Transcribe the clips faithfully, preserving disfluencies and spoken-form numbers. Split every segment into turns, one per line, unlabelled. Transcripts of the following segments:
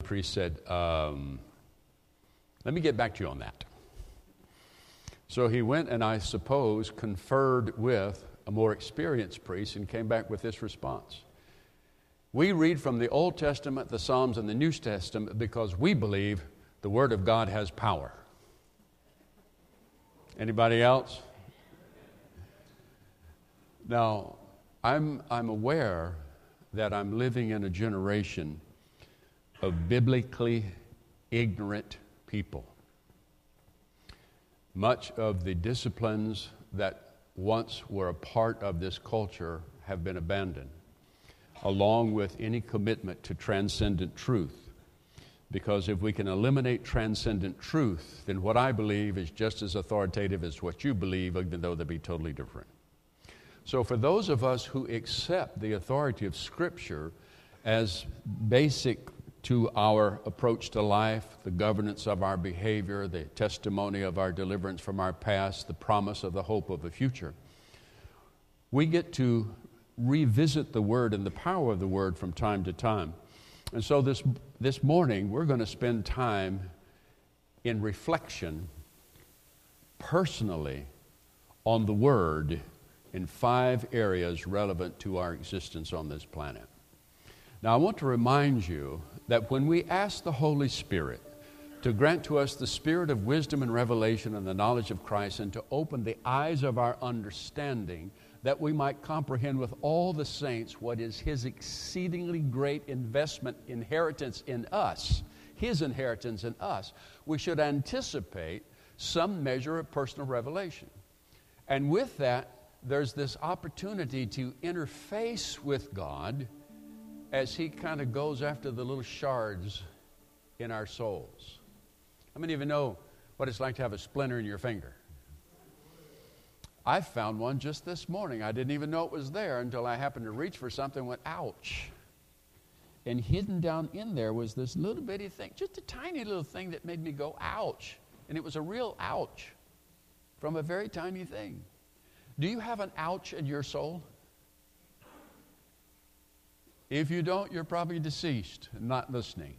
priest said, um, let me get back to you on that. So he went and I suppose conferred with a more experienced priest and came back with this response. We read from the Old Testament, the Psalms, and the New Testament because we believe the Word of God has power. Anybody else? Now, I'm, I'm aware that I'm living in a generation of biblically ignorant people. Much of the disciplines that once were a part of this culture have been abandoned, along with any commitment to transcendent truth. Because if we can eliminate transcendent truth, then what I believe is just as authoritative as what you believe, even though they be totally different. So for those of us who accept the authority of Scripture as basic to our approach to life, the governance of our behavior, the testimony of our deliverance from our past, the promise of the hope of a future, we get to revisit the Word and the power of the Word from time to time. And so this, this morning, we're going to spend time in reflection personally on the Word in five areas relevant to our existence on this planet. Now, I want to remind you that when we ask the Holy Spirit to grant to us the spirit of wisdom and revelation and the knowledge of Christ and to open the eyes of our understanding that we might comprehend with all the saints what is His exceedingly great investment, inheritance in us, His inheritance in us, we should anticipate some measure of personal revelation. And with that, there's this opportunity to interface with God as He kind of goes after the little shards in our souls. How many of you know what it's like to have a splinter in your finger? I found one just this morning. I didn't even know it was there until I happened to reach for something and went, ouch. And hidden down in there was this little bitty thing, just a tiny little thing that made me go, ouch. And it was a real ouch from a very tiny thing. Do you have an ouch in your soul? If you don't, you're probably deceased and not listening.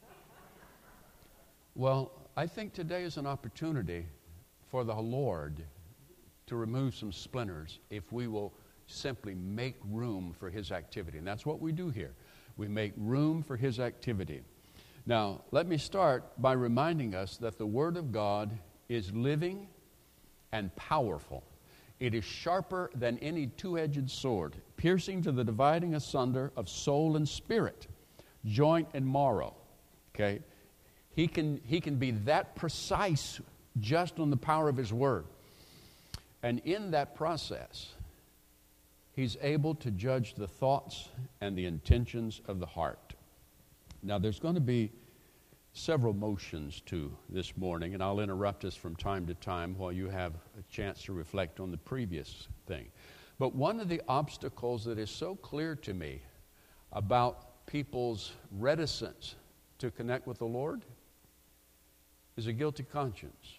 Well, I think today is an opportunity for the Lord to remove some splinters if we will simply make room for His activity. And that's what we do here. We make room for His activity. Now, let me start by reminding us that the Word of God is living and powerful. It is sharper than any two-edged sword, piercing to the dividing asunder of soul and spirit, joint and marrow. Okay? He can, he can be that precise just on the power of His Word. And in that process, He's able to judge the thoughts and the intentions of the heart. Now, there's going to be several motions to this morning, and I'll interrupt us from time to time while you have a chance to reflect on the previous thing. But one of the obstacles that is so clear to me about people's reticence to connect with the Lord is a guilty conscience.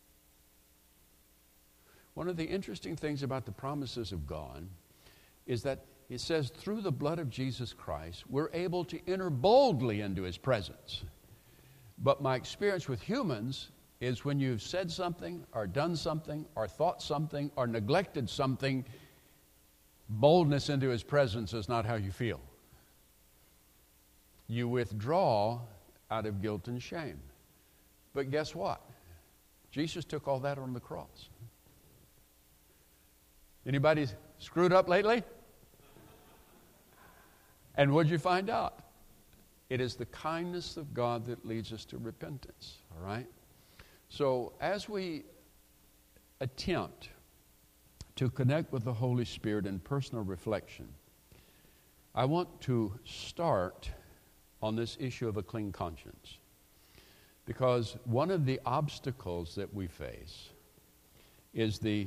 One of the interesting things about the promises of God is that it says through the blood of Jesus Christ, we're able to enter boldly into His presence. But my experience with humans is when you've said something or done something or thought something or neglected something, boldness into His presence is not how you feel. You withdraw out of guilt and shame. But guess what? Jesus took all that on the cross. Anybody screwed up lately? And what'd you find out? It is the kindness of God that leads us to repentance, all right? So as we attempt to connect with the Holy Spirit in personal reflection, I want to start on this issue of a clean conscience. Because one of the obstacles that we face is the,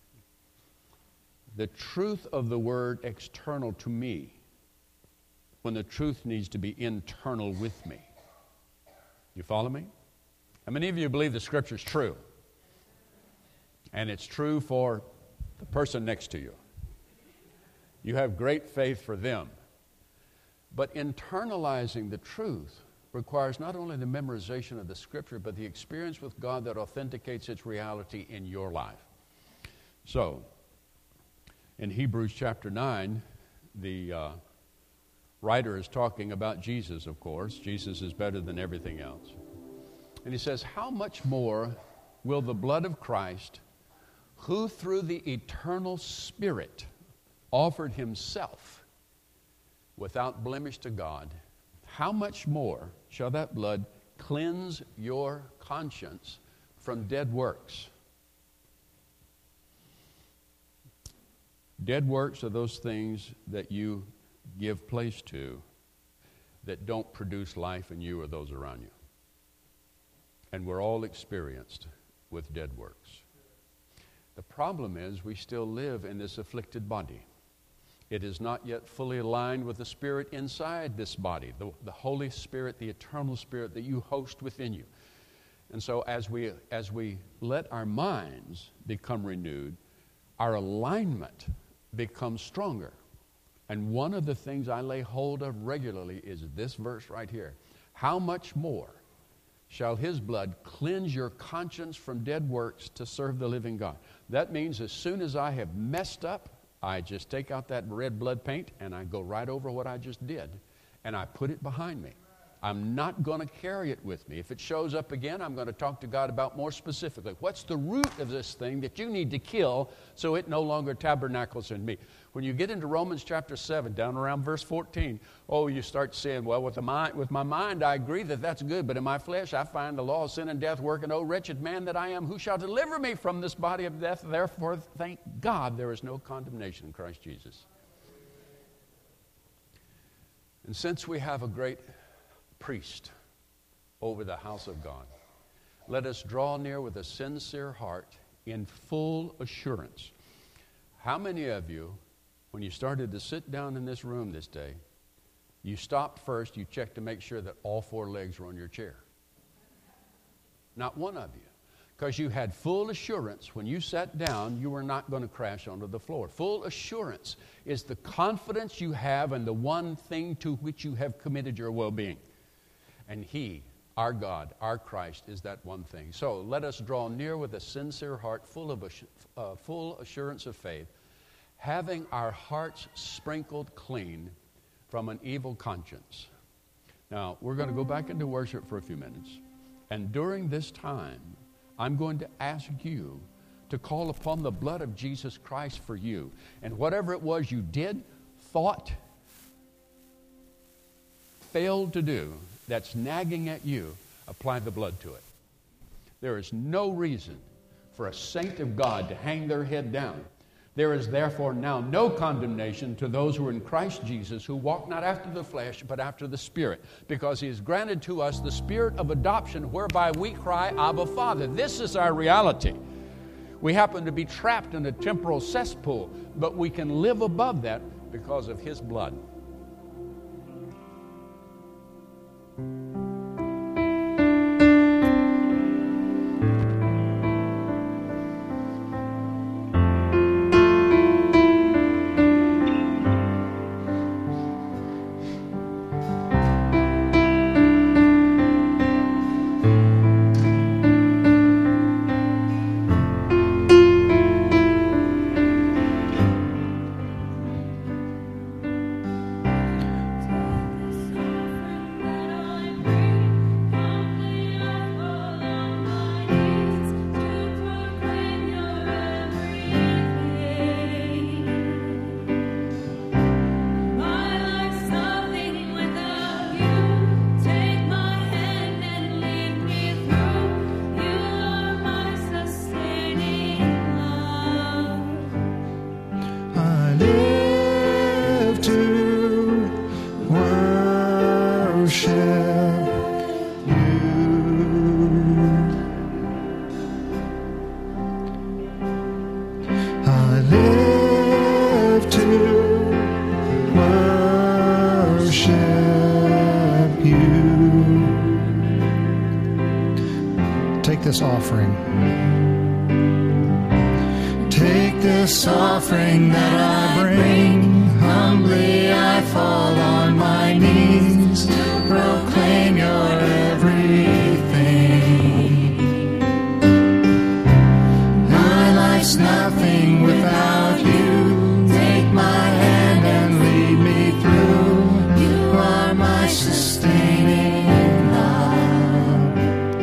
the truth of the Word external to me, when the truth needs to be internal with me. You follow me? How many of you believe the Scripture's true? And it's true for the person next to you. You have great faith for them. But internalizing the truth requires not only the memorization of the Scripture, but the experience with God that authenticates its reality in your life. So, in Hebrews chapter nine, the uh, writer is talking about Jesus, of course. Jesus is better than everything else. And he says, how much more will the blood of Christ, who through the eternal Spirit offered himself without blemish to God, how much more shall that blood cleanse your conscience from dead works? Dead works are those things that you give place to that don't produce life in you or those around you. And we're all experienced with dead works. The problem is we still live in this afflicted body. It is not yet fully aligned with the Spirit inside this body, the, the Holy Spirit, the eternal Spirit that you host within you. And so as we, as we let our minds become renewed, our alignment becomes stronger. And one of the things I lay hold of regularly is this verse right here. How much more shall his blood cleanse your conscience from dead works to serve the living God? That means as soon as I have messed up, I just take out that red blood paint and I go right over what I just did and I put it behind me. I'm not going to carry it with me. If it shows up again, I'm going to talk to God about more specifically. What's the root of this thing that you need to kill so it no longer tabernacles in me? When you get into Romans chapter seven, down around verse fourteen, oh, you start saying, well, with, the mind, with my mind I agree that that's good, but in my flesh I find the law of sin and death working. Oh, wretched man that I am, who shall deliver me from this body of death? Therefore, thank God there is no condemnation in Christ Jesus. And since we have a great priest over the house of God, let us draw near with a sincere heart in full assurance. How many of you, when you started to sit down in this room this day, you stopped first, you checked to make sure that all four legs were on your chair? Not one of you. Because you had full assurance when you sat down, you were not going to crash onto the floor. Full assurance is the confidence you have in the one thing to which you have committed your well-being. And He, our God, our Christ, is that one thing. So let us draw near with a sincere heart, full of uh, full assurance of faith, having our hearts sprinkled clean from an evil conscience. Now, we're going to go back into worship for a few minutes. And during this time, I'm going to ask you to call upon the blood of Jesus Christ for you. And whatever it was you did, thought, failed to do, that's nagging at you, apply the blood to it. There is no reason for a saint of God to hang their head down. There is therefore now no condemnation to those who are in Christ Jesus, who walk not after the flesh, but after the Spirit, because He has granted to us the Spirit of adoption, whereby we cry, Abba, Father. This is our reality. We happen to be trapped in a temporal cesspool, but we can live above that because of His blood.
This offering. Take this offering that I bring. Humbly I fall on my knees to proclaim claim your everything. My life's nothing without you. Take my hand and lead me through. You are my sustaining love.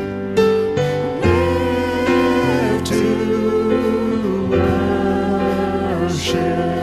Live to worship.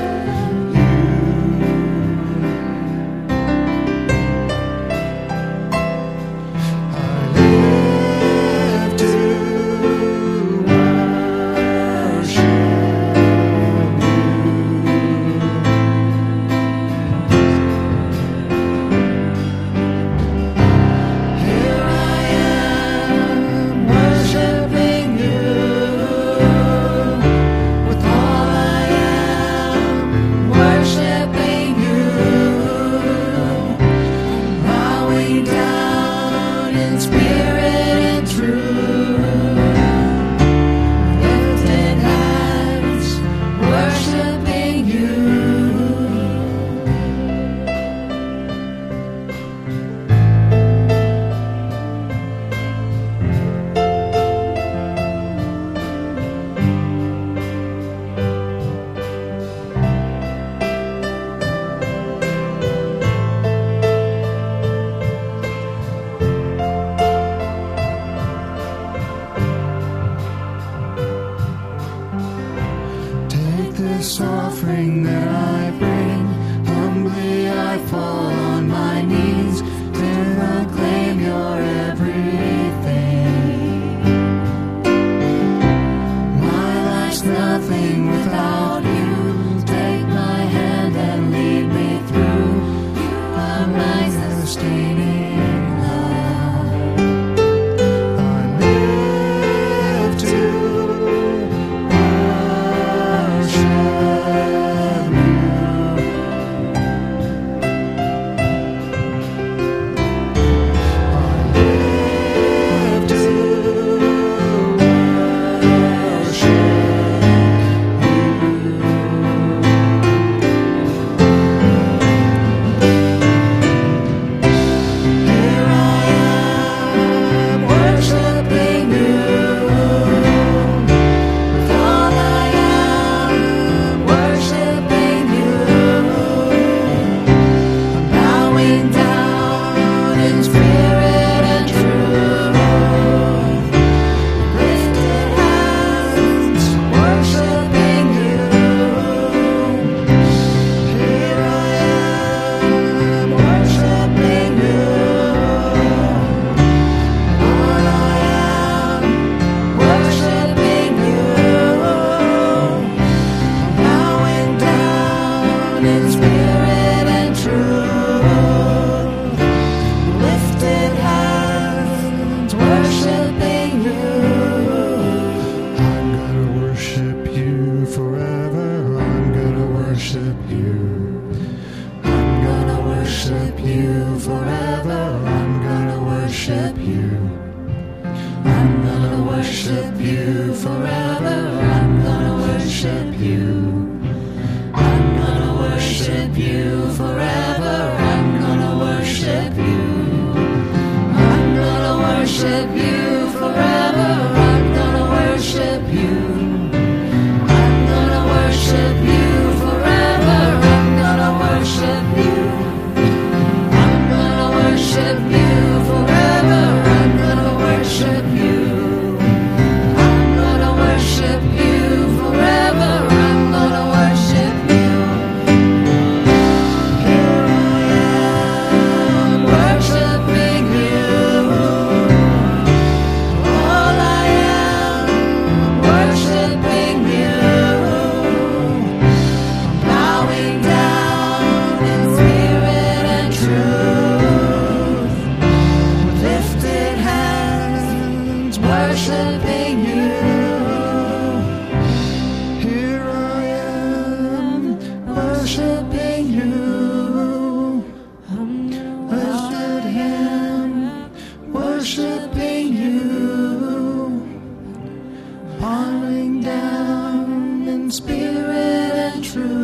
This offering that I bring, humbly I fall on my knees to acclaim your everything. My life's nothing without you. Take my hand and lead me through. You are my sustaining love. I live to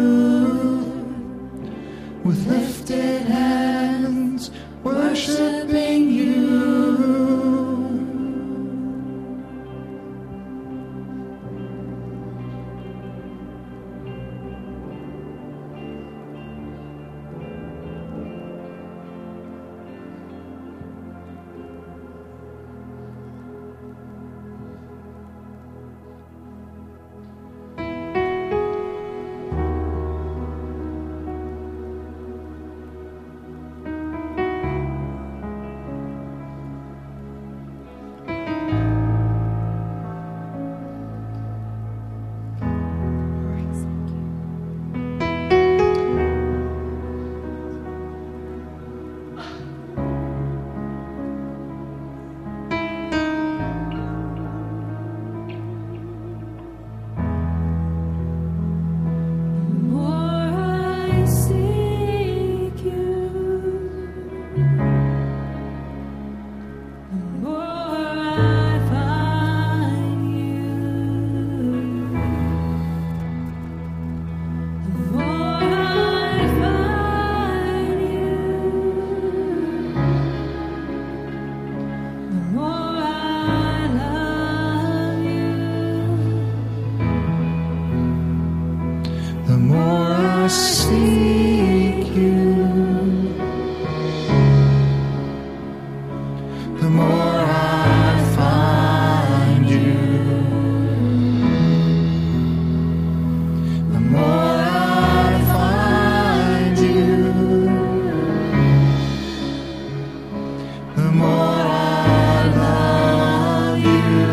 with lifted hands, worship the more I find you. The more I find you, the more I love you.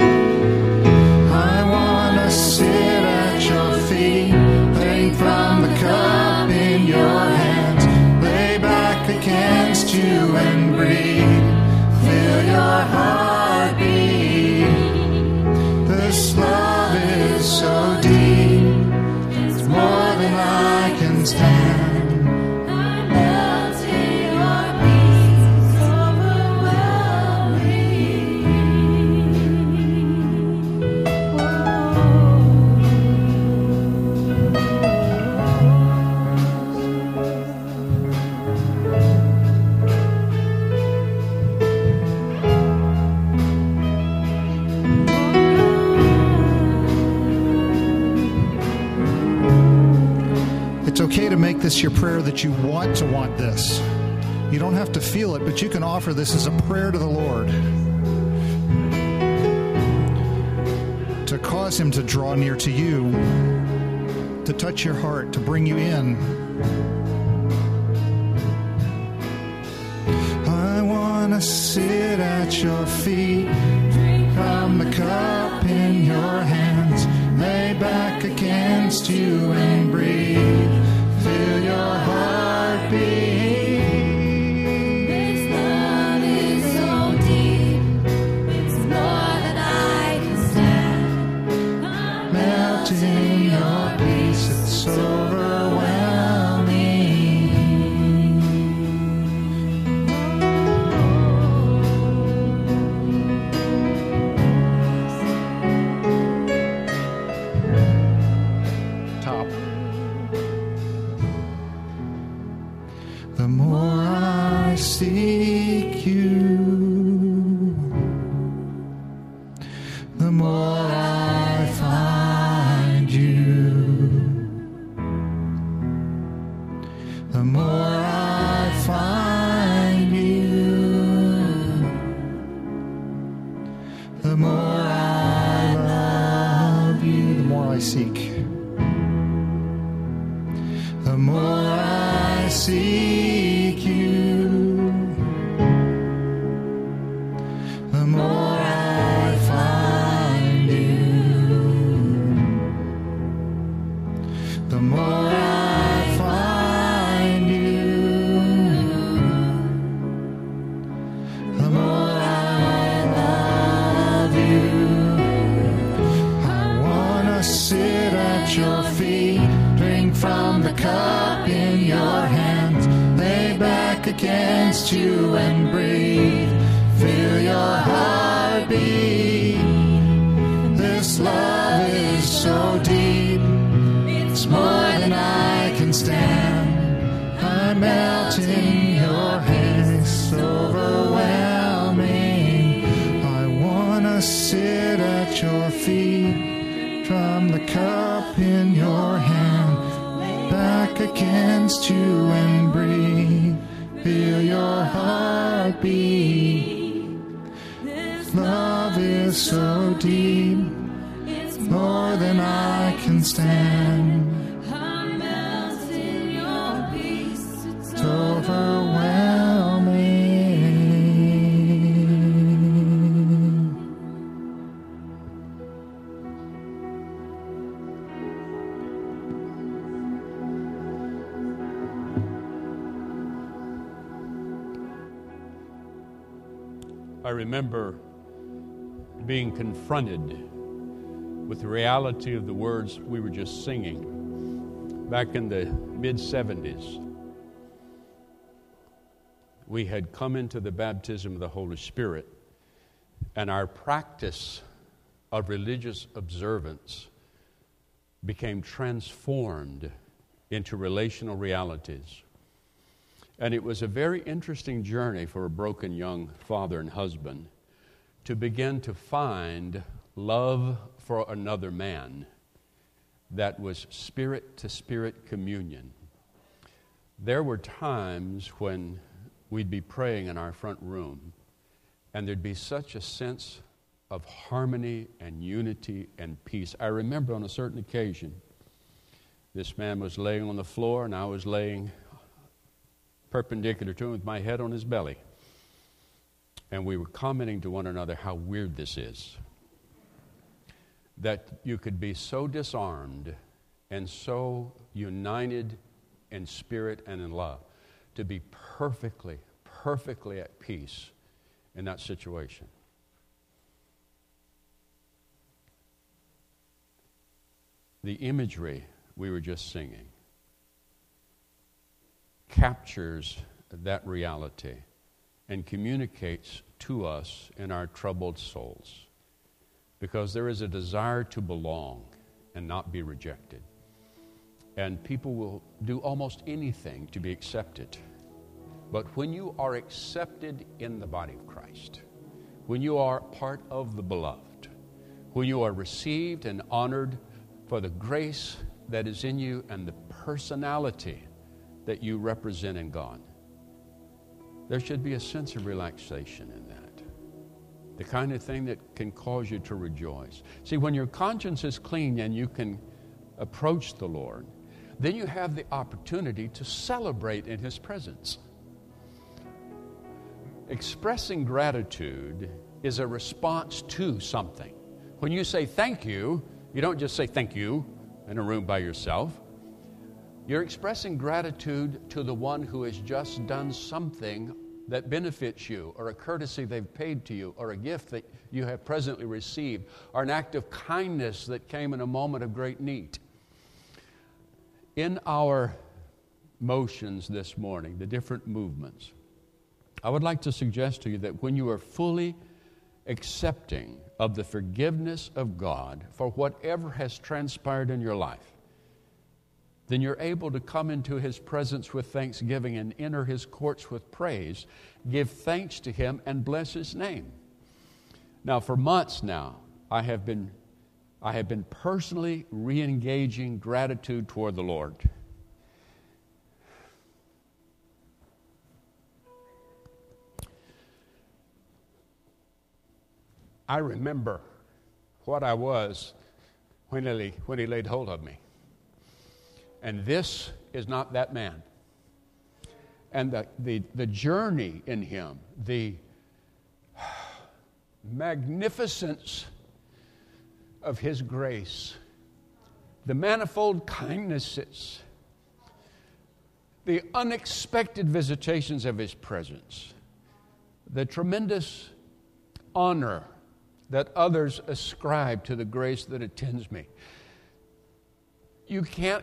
I want to sit at your feet, drink from the cup in your hands, lay back against you and breathe, feel your heartbeat. This love is so deep, it's more than I can stand. I melt in your peace, it's
It's okay to make this your prayer that you want to want this. You don't have to feel it, but you can offer this as a prayer to the Lord to cause Him to draw near to you, to touch your heart, to bring you in. I want to sit at your feet, drink from the cup in your hands, lay back against you and breathe, feel your heartbeat.
This love is so deep, it's more than I can stand. I'm melting in your peace, it's overwhelming.
Top.
The more I seek you, the more I find you. The more I find you, the more I love you.
The more I seek.
The more I seek you, the more I find you. The more I find you, the more I love you. I want to sit at your feet, drink from the cup in your hands, lay back against you and breathe, feel your heartbeat. This love is so deep, it's more than I can stand. I melt in your hands, it's overwhelming. I want to sit at your feet, from the cup in your hand, back against you and breathe, feel your heartbeat. This love is so deep, it's more than I can stand. I melt in your peace, it's overwhelming.
I remember being confronted with the reality of the words we were just singing back in the mid seventies. We had come into the baptism of the Holy Spirit, and our practice of religious observance became transformed into relational realities. And it was a very interesting journey for a broken young father and husband to begin to find love for another man that was spirit-to-spirit communion. There were times when we'd be praying in our front room, And there'd be such a sense of harmony and unity and peace. I remember on a certain occasion, this man was laying on the floor and I was laying perpendicular to him with my head on his belly. And we were commenting to one another how weird this is. That you could be so disarmed and so united in spirit and in love to be perfectly, perfectly at peace in that situation. The imagery we were just singing captures that reality and communicates to us in our troubled souls, because there is a desire to belong and not be rejected. And people will do almost anything to be accepted. But when you are accepted in the body of Christ, when you are part of the beloved, when you are received and honored for the grace that is in you and the personality that you represent in God, there should be a sense of relaxation in that. The kind of thing that can cause you to rejoice. See, when your conscience is clean and you can approach the Lord, then you have the opportunity to celebrate in His presence. Expressing gratitude is a response to something. When you say thank you, you don't just say thank you in a room by yourself. You're expressing gratitude to the one who has just done something that benefits you, or a courtesy they've paid to you, or a gift that you have presently received, or an act of kindness that came in a moment of great need. In our motions this morning, the different movements, I would like to suggest to you that when you are fully accepting of the forgiveness of God for whatever has transpired in your life, then you're able to come into His presence with thanksgiving and enter His courts with praise, give thanks to Him, and bless His name. Now, for months now, I have been, I have been personally re-engaging gratitude toward the Lord. I remember what I was when he, when he laid hold of me. And this is not that man. And the, the, the journey in him, the magnificence of His grace, the manifold kindnesses, the unexpected visitations of His presence, the tremendous honor that others ascribe to the grace that attends me. You can't,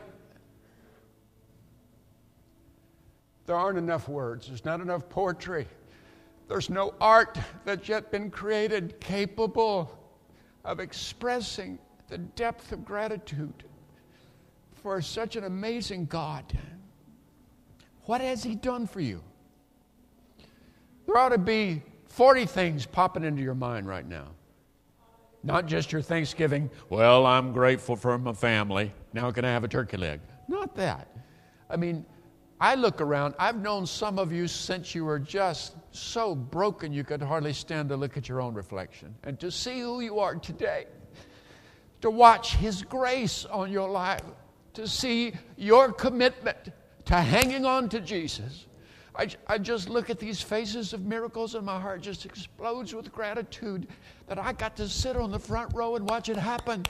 there aren't enough words. There's not enough poetry. There's no art that's yet been created capable of expressing the depth of gratitude for such an amazing God. What has He done for you? There ought to be forty things popping into your mind right now. Not just your Thanksgiving, well, I'm grateful for my family. Now can I have a turkey leg? Not that. I mean, I look around. I've known some of you since you were just so broken you could hardly stand to look at your own reflection. And to see who you are today, to watch His grace on your life, to see your commitment to hanging on to Jesus. I, I just look at these faces of miracles and my heart just explodes with gratitude that I got to sit on the front row and watch it happen.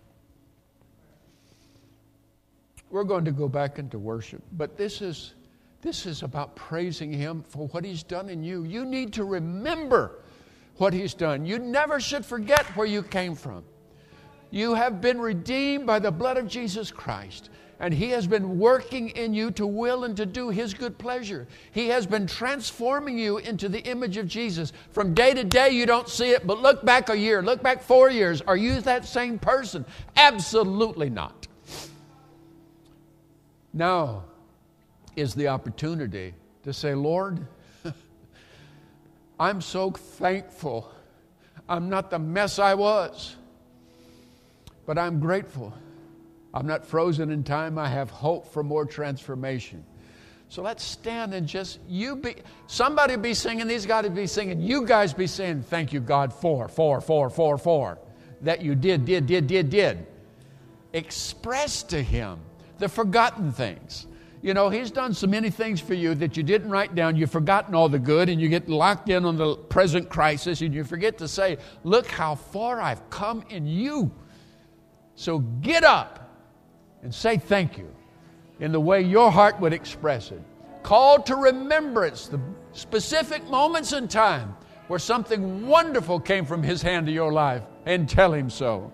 We're going to go back into worship, but this is, this is about praising Him for what He's done in you. You need to remember what He's done. You never should forget where you came from. You have been redeemed by the blood of Jesus Christ. And He has been working in you to will and to do His good pleasure. He has been transforming you into the image of Jesus. From day to day, you don't see it, but look back a year, look back four years. Are you that same person? Absolutely not. Now is the opportunity to say, Lord, I'm so thankful. I'm not the mess I was, but I'm grateful. I'm not frozen in time. I have hope for more transformation. So let's stand and just, you be, somebody be singing, these guys be singing, you guys be saying, thank you, God, for, for, for, for, for, that you did, did, did, did, did. Express to Him the forgotten things. You know, He's done so many things for you that you didn't write down. You've forgotten all the good, and you get locked in on the present crisis, and you forget to say, look how far I've come in you. So get up and say thank you in the way your heart would express it. Call to remembrance the specific moments in time where something wonderful came from His hand to your life, and tell Him so.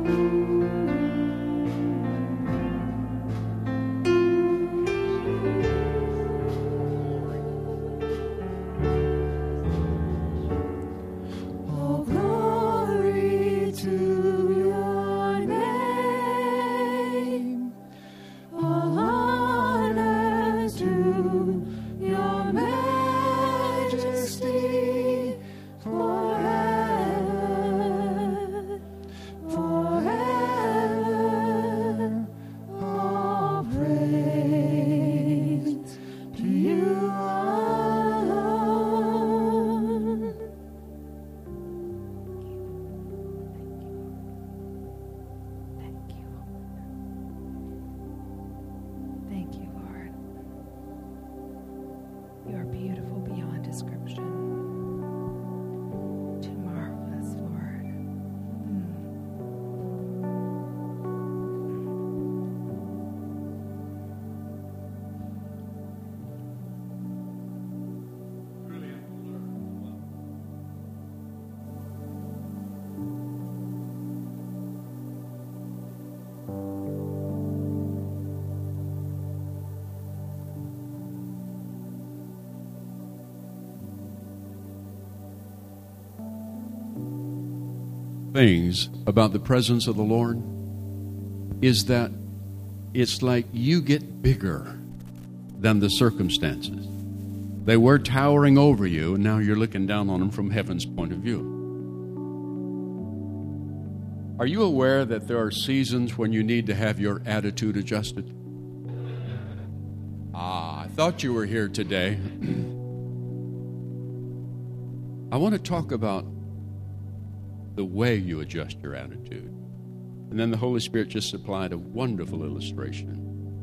Things about the presence of the Lord is that it's like you get bigger than the circumstances. They were towering over you, and now you're looking down on them from heaven's point of view. Are you aware that there are seasons when you need to have your attitude adjusted? Ah, I thought you were here today. I want to talk about the way you adjust your attitude. And then the Holy Spirit just supplied a wonderful illustration.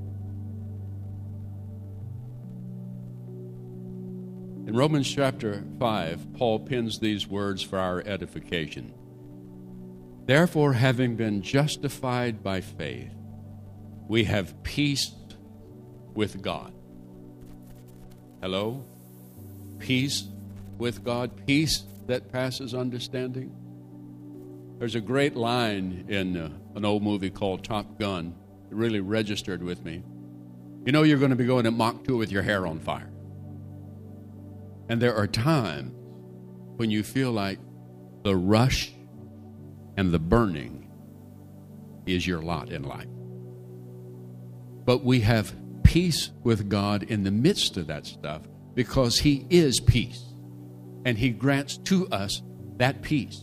In Romans chapter five, Paul pens these words for our edification. Therefore, having been justified by faith, we have peace with God. Hello? Peace with God. Peace that passes understanding. There's a great line in uh, an old movie called Top Gun. It really registered with me. You know you're going to be going at Mach two with your hair on fire. And there are times when you feel like the rush and the burning is your lot in life. But we have peace with God in the midst of that stuff because He is peace. And He grants to us that peace.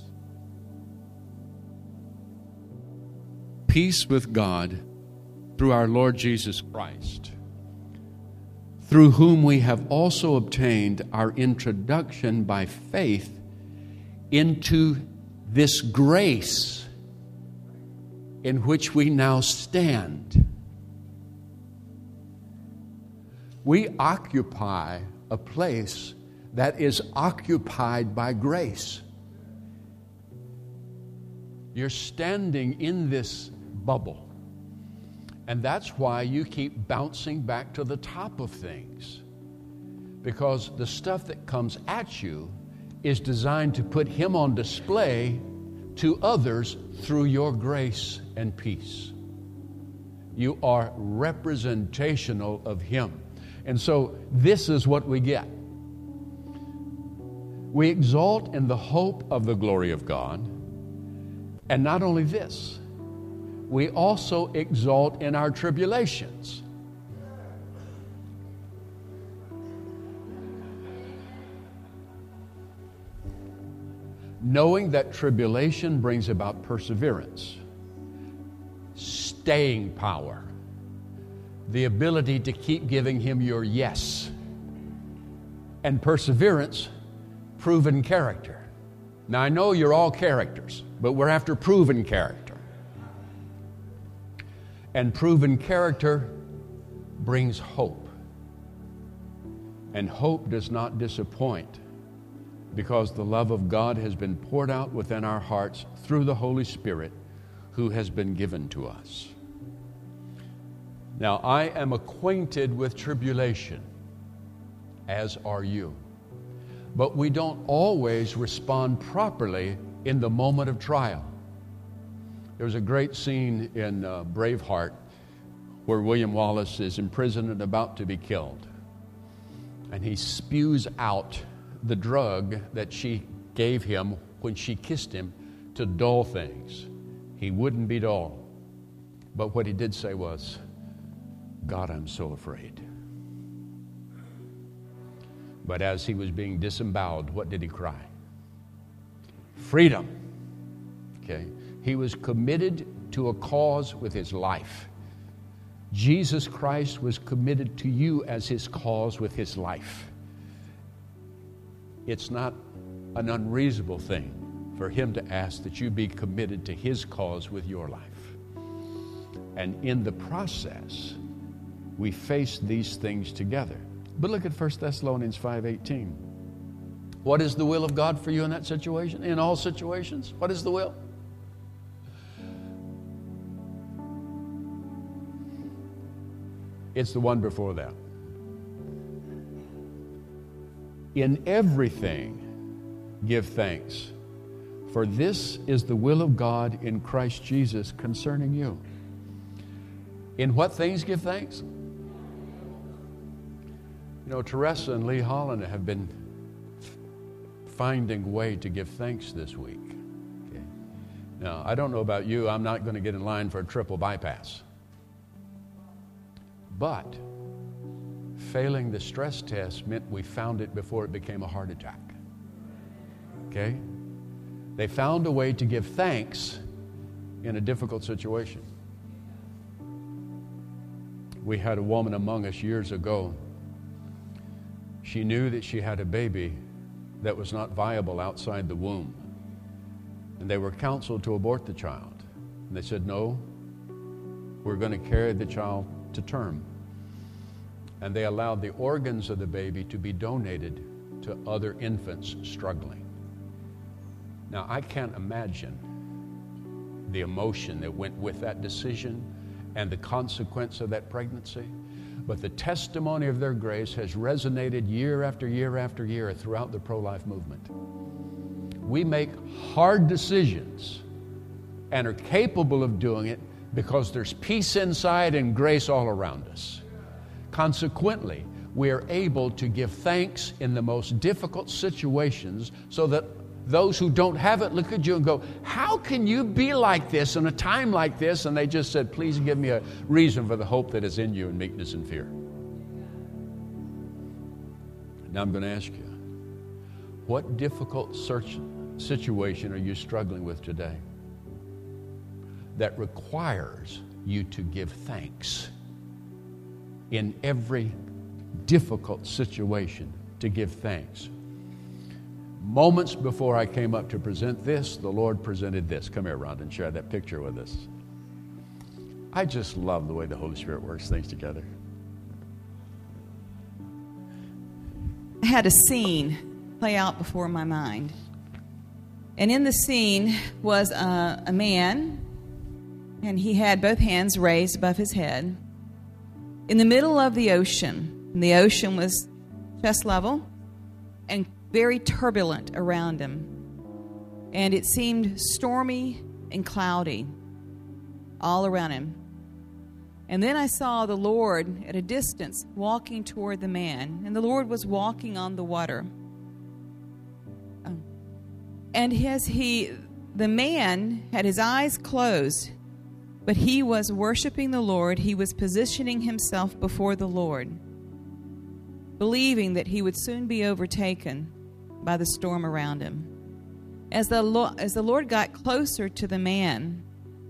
Peace with God through our Lord Jesus Christ, through whom we have also obtained our introduction by faith into this grace in which we now stand. We occupy a place that is occupied by grace. You're standing in this bubble. And that's why you keep bouncing back to the top of things. Because the stuff that comes at you is designed to put Him on display to others through your grace and peace. You are representational of Him. And so this is what we get. We exalt in the hope of the glory of God. And not only this, we also exalt in our tribulations. Knowing that tribulation brings about perseverance, staying power, the ability to keep giving Him your yes, and perseverance, proven character. Now, I know you're all characters, but we're after proven character. And proven character brings hope. And hope does not disappoint because the love of God has been poured out within our hearts through the Holy Spirit who has been given to us. Now, I am acquainted with tribulation, as are you. But we don't always respond properly in the moment of trial. There was a great scene in uh, Braveheart where William Wallace is imprisoned and about to be killed. And he spews out the drug that she gave him when she kissed him to dull things. He wouldn't be dull. But what he did say was, God, I'm so afraid. But as he was being disemboweled, what did he cry? Freedom. Okay. He was committed to a cause with his life. Jesus Christ was committed to you as his cause with his life. It's not an unreasonable thing for him to ask that you be committed to his cause with your life. And in the process, we face these things together. But look at First Thessalonians five eighteen. What is the will of God for you in that situation? In all situations, what is the will? It's the one before that. In everything, give thanks, for this is the will of God in Christ Jesus concerning you. In what things give thanks? You know, Teresa and Lee Holland have been finding a way to give thanks this week. Okay. Now, I don't know about you. I'm not going to get in line for a triple bypass. But failing the stress test meant we found it before it became a heart attack. Okay? They found a way to give thanks in a difficult situation. We had a woman among us years ago. She knew that she had a baby that was not viable outside the womb. And they were counseled to abort the child. And they said, no, we're going to carry the child to term. And they allowed the organs of the baby to be donated to other infants struggling. Now, I can't imagine the emotion that went with that decision and the consequence of that pregnancy. But the testimony of their grace has resonated year after year after year throughout the pro-life movement. We make hard decisions and are capable of doing it because there's peace inside and grace all around us. Consequently, we are able to give thanks in the most difficult situations so that those who don't have it look at you and go, how can you be like this in a time like this? And they just said, please give me a reason for the hope that is in you in meekness and fear. Now I'm going to ask you, what difficult search situation are you struggling with today that requires you to give thanks in every difficult situation, to give thanks? Moments before I came up to present this, the Lord presented this. Come here, Rhonda, and share that picture with us. I just love the way the Holy Spirit works things together.
I had a scene play out before my mind. And in the scene was a, a man, and he had both hands raised above his head in the middle of the ocean. And the ocean was chest level and very turbulent around him. And it seemed stormy and cloudy all around him. And then I saw the Lord at a distance walking toward the man. And the Lord was walking on the water. And as he, the man had his eyes closed, but he was worshiping the Lord. He was positioning himself before the Lord, believing that he would soon be overtaken by the storm around him. As the, Lo- as the Lord got closer to the man,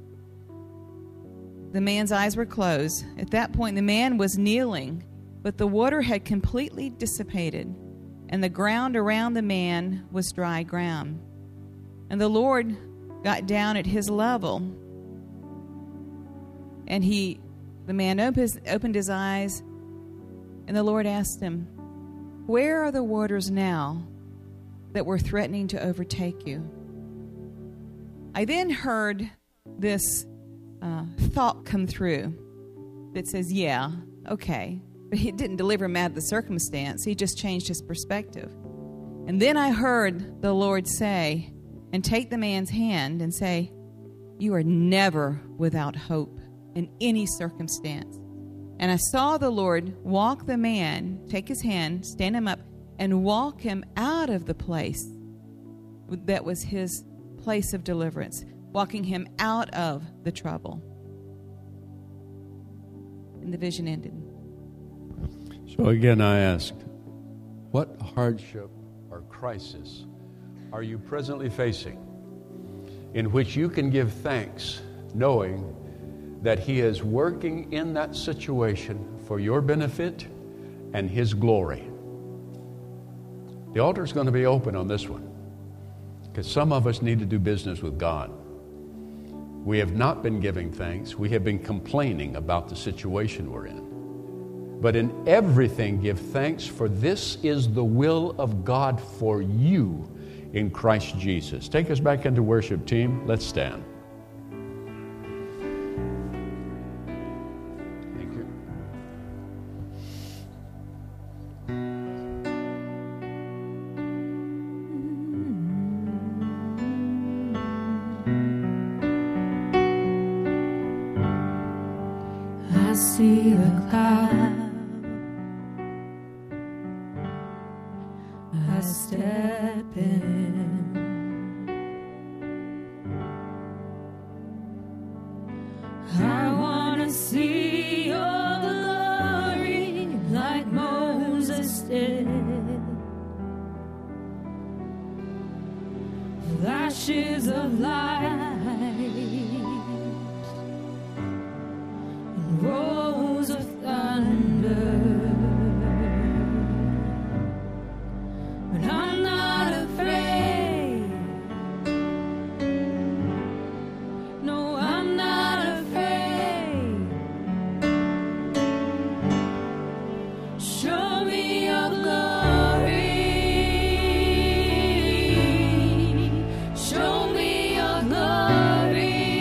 the man's eyes were closed. At that point, the man was kneeling, but the water had completely dissipated, and the ground around the man was dry ground. And the Lord got down at his level, and he, the man op- his, opened his eyes, and the Lord asked him, "Where are the waters now that were threatening to overtake you?" I then heard this uh, thought come through that says, yeah, okay. But he didn't deliver him out of the circumstance. He just changed his perspective. And then I heard the Lord say, and take the man's hand and say, you are never without hope in any circumstance. And I saw the Lord walk the man, take his hand, stand him up, and walk him out of the place that was his place of deliverance, walking him out of the trouble. And the vision ended.
So again, I asked, what hardship or crisis are you presently facing in which you can give thanks, knowing that He is working in that situation for your benefit and His glory? The altar is going to be open on this one, because some of us need to do business with God. We have not been giving thanks. We have been complaining about the situation we're in. But in everything give thanks, for this is the will of God for you in Christ Jesus. Take us back into worship, team. Let's stand. Thank you.
I see the cloud. I step in. I want to see your glory like Moses did. Flashes of light and rolls of thunder. But I'm not afraid. No, I'm not afraid. Show me your glory. Show me your glory.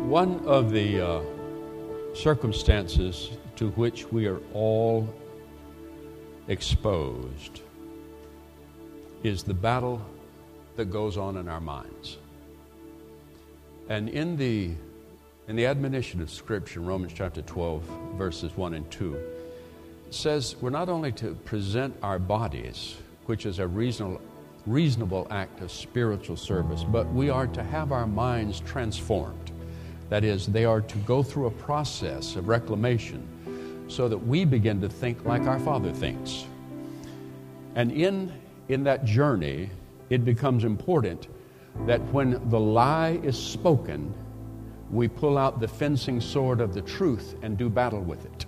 One of the uh, circumstances to which we are all exposed is the battle that goes on in our minds. And in the in the admonition of Scripture, Romans chapter twelve, verses one and two, it says we're not only to present our bodies, which is a reasonable reasonable act of spiritual service, but we are to have our minds transformed. That is, they are to go through a process of reclamation so that we begin to think like our Father thinks. And in, in that journey, it becomes important that when the lie is spoken, we pull out the fencing sword of the truth and do battle with it.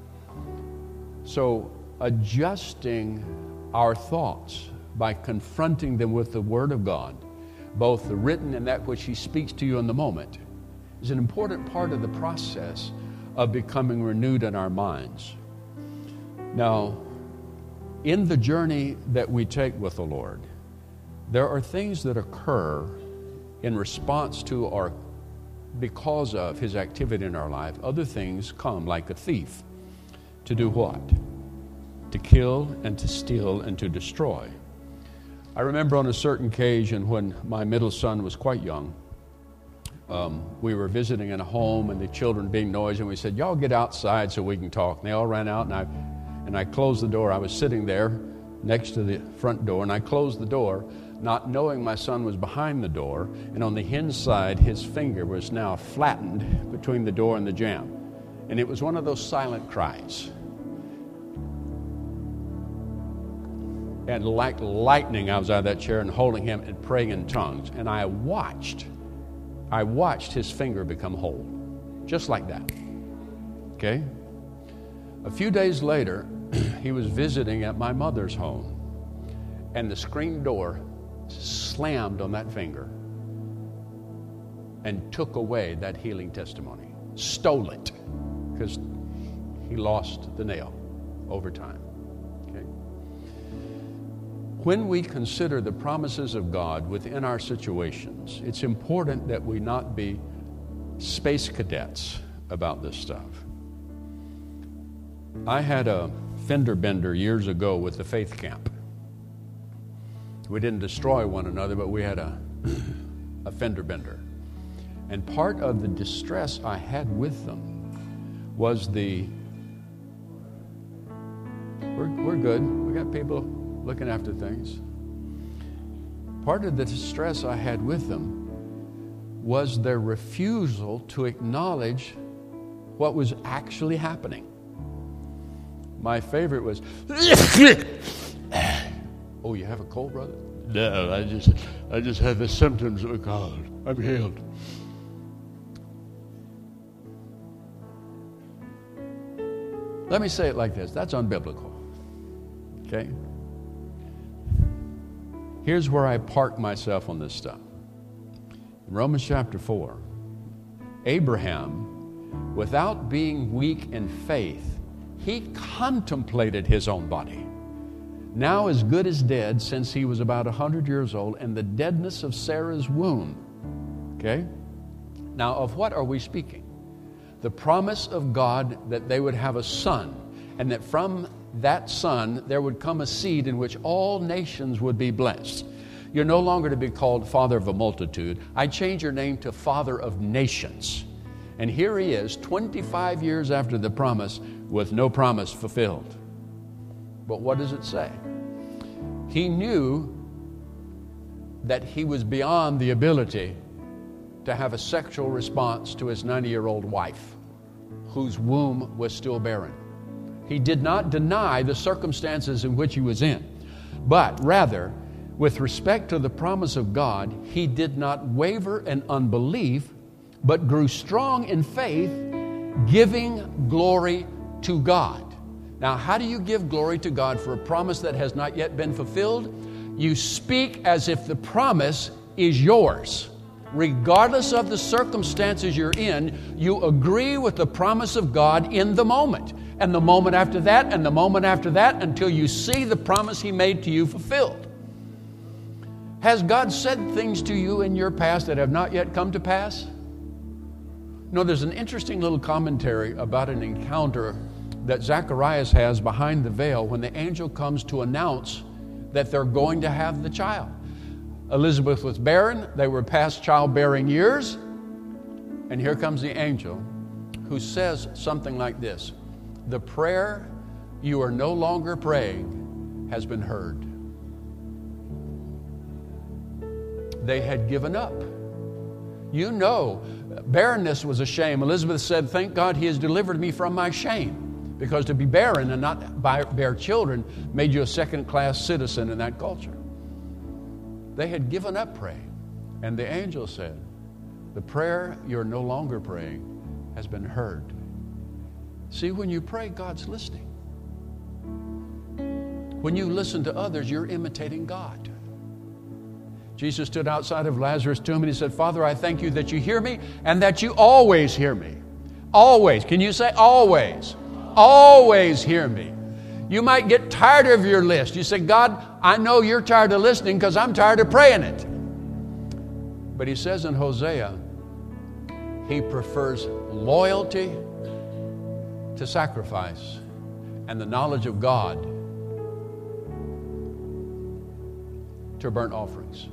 So adjusting our thoughts by confronting them with the Word of God, both the written and that which He speaks to you in the moment, is an important part of the process of becoming renewed in our minds. Now, in the journey that we take with the Lord, there are things that occur in response to or because of His activity in our life. Other things come like a thief to do what? To kill and to steal and to destroy. I remember on a certain occasion when my middle son was quite young, um, we were visiting in a home and the children being noisy, and we said, y'all get outside so we can talk. And they all ran out, and I, and I closed the door. I was sitting there next to the front door, and I closed the door, not knowing my son was behind the door, and on the inside his finger was now flattened between the door and the jamb. And it was one of those silent cries. And like lightning, I was out of that chair and holding him and praying in tongues. And I watched, I watched his finger become whole. Just like that. Okay? A few days later, he was visiting at my mother's home. And the screen door slammed on that finger and took away that healing testimony. Stole it. Because he lost the nail over time. When we consider the promises of God within our situations, it's important that we not be space cadets about this stuff. I had a fender bender years ago with the Faith Camp. We didn't destroy one another, but we had a, a fender bender. And part of the distress I had with them was the, we're, we're good, we got people looking after things. Part of the distress I had with them was their refusal to acknowledge what was actually happening. My favorite was, oh, you have a cold, brother?
No, I just I just have the symptoms of a cold. I'm healed.
Let me say it like this. That's unbiblical. Okay? Here's where I park myself on this stuff. In Romans chapter four, Abraham, without being weak in faith, he contemplated his own body, now as good as dead, since he was about one hundred years old, and the deadness of Sarah's womb. Okay? Now, of what are we speaking? The promise of God that they would have a son, and that from that son there would come a seed in which all nations would be blessed. You're no longer to be called father of a multitude. I change your name to father of nations. And here he is, twenty-five years after the promise, with no promise fulfilled. But what does it say? He knew that he was beyond the ability to have a sexual response to his ninety-year-old wife, whose womb was still barren. He did not deny the circumstances in which he was in, but rather, with respect to the promise of God, he did not waver in unbelief, but grew strong in faith, giving glory to God. Now, how do you give glory to God for a promise that has not yet been fulfilled? You speak as if the promise is yours. Regardless of the circumstances you're in, you agree with the promise of God in the moment. And the moment after that, and the moment after that, until you see the promise He made to you fulfilled. Has God said things to you in your past that have not yet come to pass? No, there's an interesting little commentary about an encounter that Zacharias has behind the veil when the angel comes to announce that they're going to have the child. Elizabeth was barren. They were past childbearing years. And here comes the angel who says something like this: the prayer you are no longer praying has been heard. They had given up. You know, barrenness was a shame. Elizabeth said, thank God he has delivered me from my shame. Because to be barren and not bear children made you a second-class citizen in that culture. They had given up praying. And the angel said, the prayer you're no longer praying has been heard. See, when you pray, God's listening. When you listen to others, you're imitating God. Jesus stood outside of Lazarus' tomb and he said, Father, I thank you that you hear me and that you always hear me. Always. Can you say always? Always hear me. You might get tired of your list. You say, God, I know you're tired of listening because I'm tired of praying it. But he says in Hosea, he prefers loyalty to sacrifice and the knowledge of God to burnt offerings.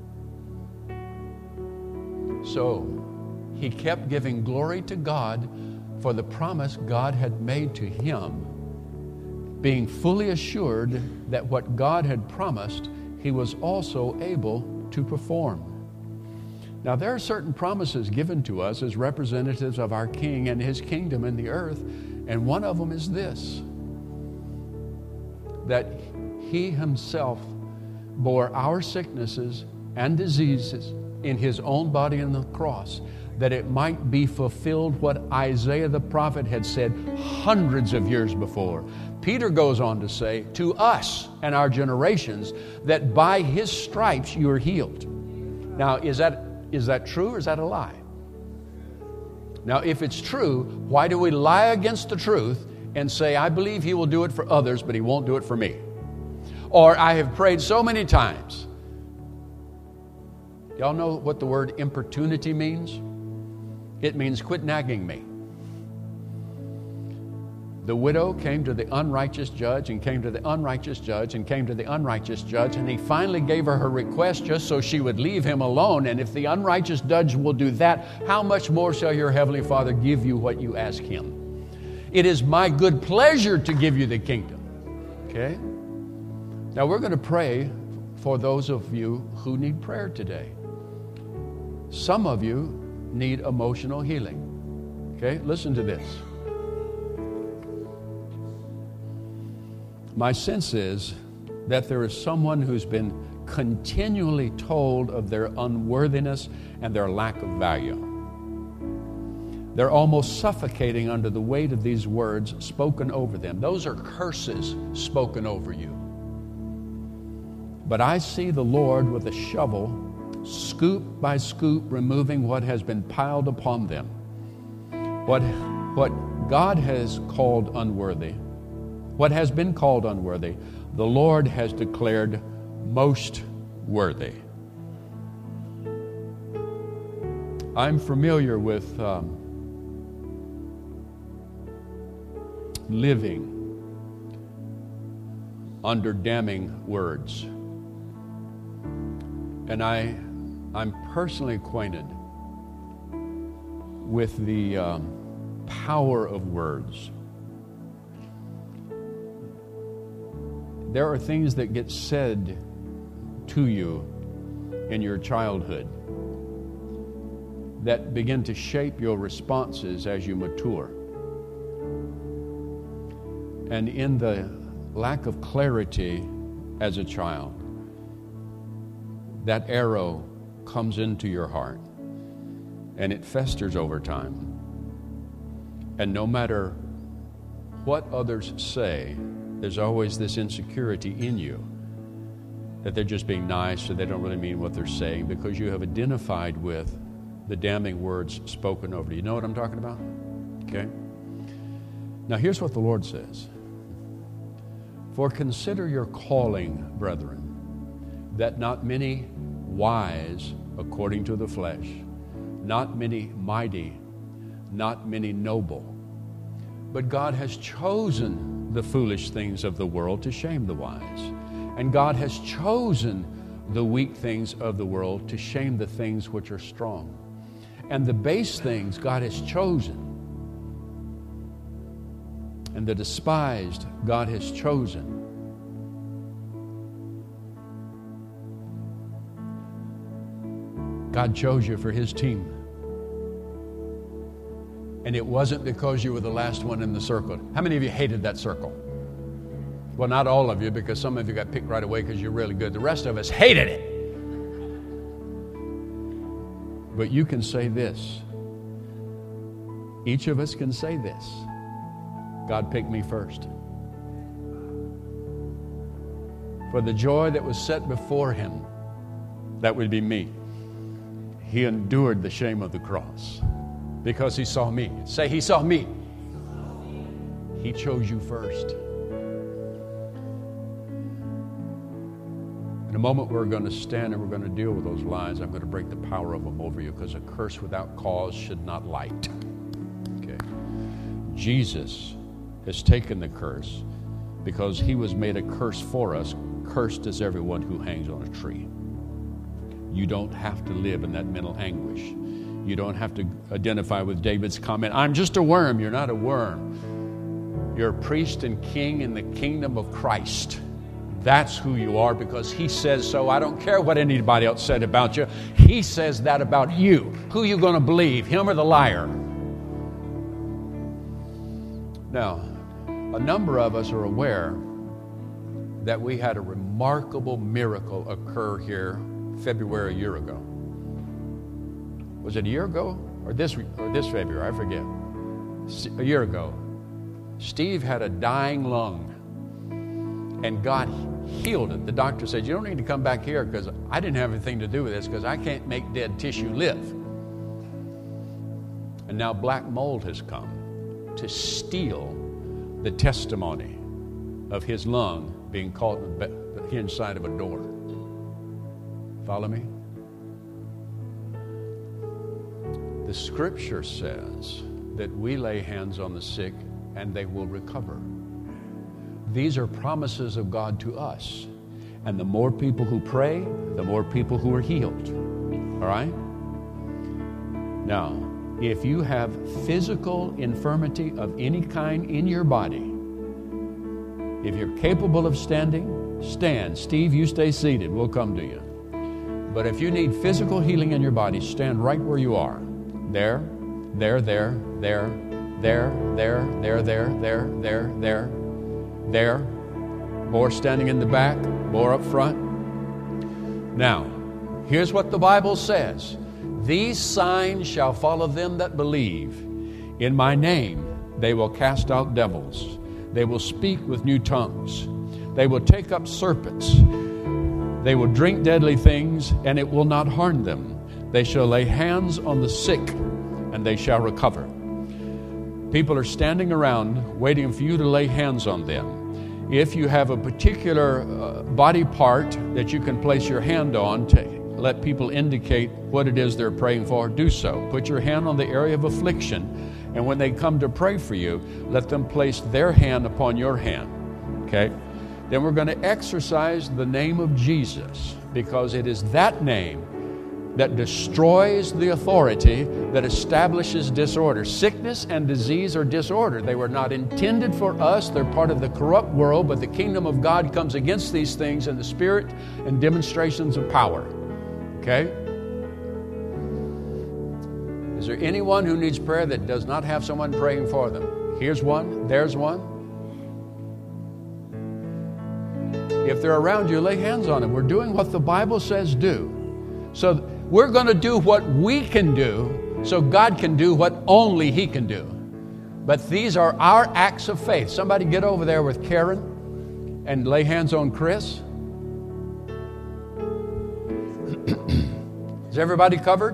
So he kept giving glory to God for the promise God had made to him, being fully assured that what God had promised, he was also able to perform. Now, there are certain promises given to us as representatives of our King and his kingdom in the earth, and one of them is this, that he himself bore our sicknesses and diseases in his own body on the cross, that it might be fulfilled what Isaiah the prophet had said hundreds of years before. Peter goes on to say to us and our generations that by his stripes you are healed. Now, is that is that true or is that a lie? Now, if it's true, why do we lie against the truth and say, I believe he will do it for others, but he won't do it for me? Or I have prayed so many times. Y'all know what the word importunity means? It means quit nagging me. The widow came to the unrighteous judge and came to the unrighteous judge and came to the unrighteous judge, and he finally gave her her request just so she would leave him alone. And if the unrighteous judge will do that, how much more shall your heavenly Father give you what you ask him? It is my good pleasure to give you the kingdom. Okay? Now we're going to pray for those of you who need prayer today. Some of you need emotional healing. Okay? Listen to this. My sense is that there is someone who's been continually told of their unworthiness and their lack of value. They're almost suffocating under the weight of these words spoken over them. Those are curses spoken over you. But I see the Lord with a shovel, scoop by scoop, removing what has been piled upon them. What, what God has called unworthy, what has been called unworthy, the Lord has declared most worthy. I'm familiar with um, living under damning words. And I, I'm personally acquainted with the um, power of words. There are things that get said to you in your childhood that begin to shape your responses as you mature. And in the lack of clarity as a child, that arrow comes into your heart and it festers over time. And no matter what others say, there's always this insecurity in you that they're just being nice or they don't really mean what they're saying because you have identified with the damning words spoken over you. You know what I'm talking about? Okay? Now here's what the Lord says. For consider your calling, brethren, that not many wise according to the flesh, not many mighty, not many noble. But God has chosen the foolish things of the world to shame the wise. And God has chosen the weak things of the world to shame the things which are strong. And the base things God has chosen. And the despised God has chosen. God chose you for His team. And it wasn't because you were the last one in the circle. How many of you hated that circle? Well, not all of you, because some of you got picked right away because you're really good. The rest of us hated it. But you can say this. Each of us can say this. God picked me first. For the joy that was set before Him, that would be me. He endured the shame of the cross because He saw me. Say, He saw me. He chose you first. In a moment, we're going to stand and we're going to deal with those lies. I'm going to break the power of them over you, because a curse without cause should not light. Okay. Jesus has taken the curse because He was made a curse for us. Cursed is everyone who hangs on a tree. You don't have to live in that mental anguish. You don't have to identify with David's comment, I'm just a worm. You're not a worm. You're a priest and king in the kingdom of Christ. That's who you are, because He says so. I don't care what anybody else said about you. He says that about you. Who are you going to believe, Him or the liar? Now, a number of us are aware that we had a remarkable miracle occur here February a year ago. Was it a year ago? Or this, or this February? I forget. A year ago. Steve had a dying lung. And God healed it. The doctor said, you don't need to come back here, because I didn't have anything to do with this, because I can't make dead tissue live. And now black mold has come to steal the testimony of his lung being caught in the hinge side of a door. Follow me? The scripture says that we lay hands on the sick and they will recover. These are promises of God to us. And the more people who pray, the more people who are healed. All right? Now, if you have physical infirmity of any kind in your body, if you're capable of standing, stand. Steve, you stay seated. We'll come to you. But if you need physical healing in your body, stand right where you are. There, there, there, there, there, there, there, there, there, there, there. There, more standing in the back, more up front. Now, here's what the Bible says. These signs shall follow them that believe. In my name they will cast out devils. They will speak with new tongues. They will take up serpents. They will drink deadly things, and it will not harm them. They shall lay hands on the sick, and they shall recover. People are standing around waiting for you to lay hands on them. If you have a particular uh, body part that you can place your hand on to let people indicate what it is they're praying for, do so. Put your hand on the area of affliction, and when they come to pray for you, let them place their hand upon your hand. Okay? Then we're going to exercise the name of Jesus, because it is that name that destroys the authority that establishes disorder. Sickness and disease are disorder. They were not intended for us. They're part of the corrupt world, but the kingdom of God comes against these things in the spirit and demonstrations of power. Okay? Is there anyone who needs prayer that does not have someone praying for them? Here's one. There's one. If they're around you, lay hands on them. We're doing what the Bible says do. So we're going to do what we can do so God can do what only He can do. But these are our acts of faith. Somebody get over there with Karen and lay hands on Chris. Is everybody covered?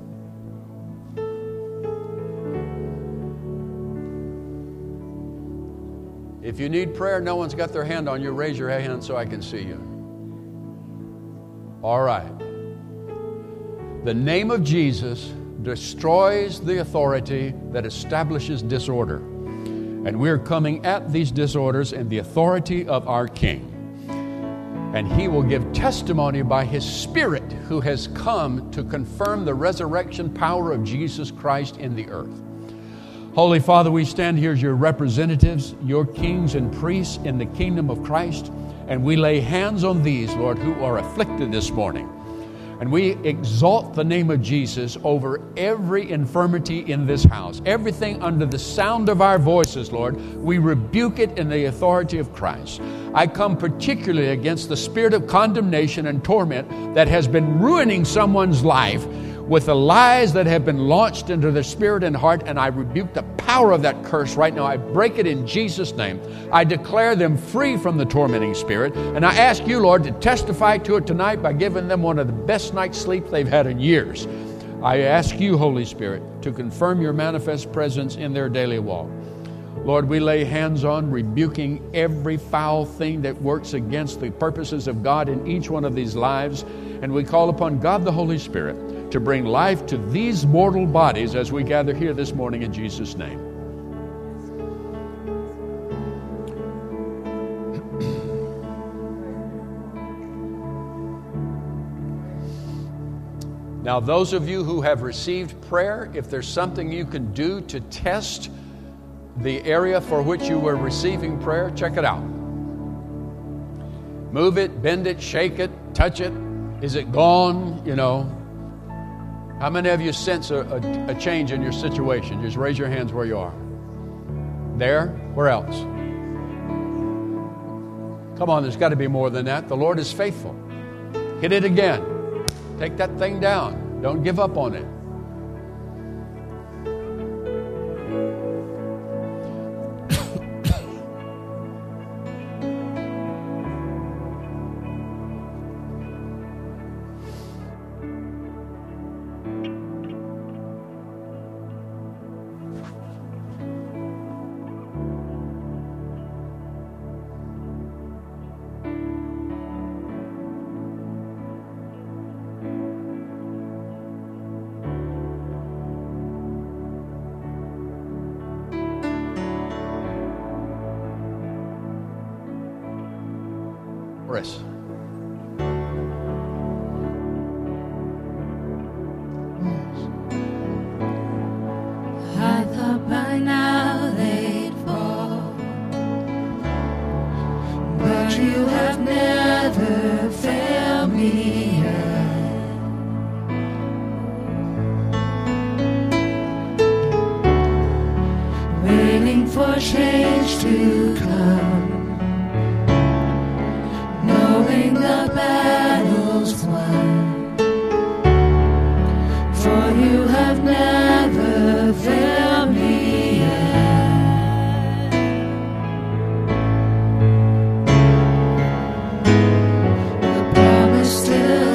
If you need prayer, no one's got their hand on you, raise your hand so I can see you. All right. The name of Jesus destroys the authority that establishes disorder. And we're coming at these disorders in the authority of our King. And He will give testimony by His Spirit, who has come to confirm the resurrection power of Jesus Christ in the earth. Holy Father, we stand here as your representatives, your kings and priests in the kingdom of Christ, and we lay hands on these, Lord, who are afflicted this morning. And we exalt the name of Jesus over every infirmity in this house. Everything under the sound of our voices, Lord, we rebuke it in the authority of Christ. I come particularly against the spirit of condemnation and torment that has been ruining someone's life with the lies that have been launched into their spirit and heart, and I rebuke the power of that curse right now. I break it in Jesus' name. I declare them free from the tormenting spirit, and I ask you, Lord, to testify to it tonight by giving them one of the best night's sleep they've had in years. I ask you, Holy Spirit, to confirm your manifest presence in their daily walk. Lord, we lay hands on rebuking every foul thing that works against the purposes of God in each one of these lives, and we call upon God the Holy Spirit to bring life to these mortal bodies as we gather here this morning in Jesus' name. Now, those of you who have received prayer, if there's something you can do to test the area for which you were receiving prayer, check it out. Move it, bend it, shake it, touch it. Is it gone? You know. How many of you sense a, a, a change in your situation? Just raise your hands where you are. There? Where else? Come on, there's got to be more than that. The Lord is faithful. Hit it again. Take that thing down. Don't give up on it. Chris.
I thought by now they'd fall, but you have never failed me yet. Waiting for change to come, knowing the battle's won, for you have never failed me yet. The promise still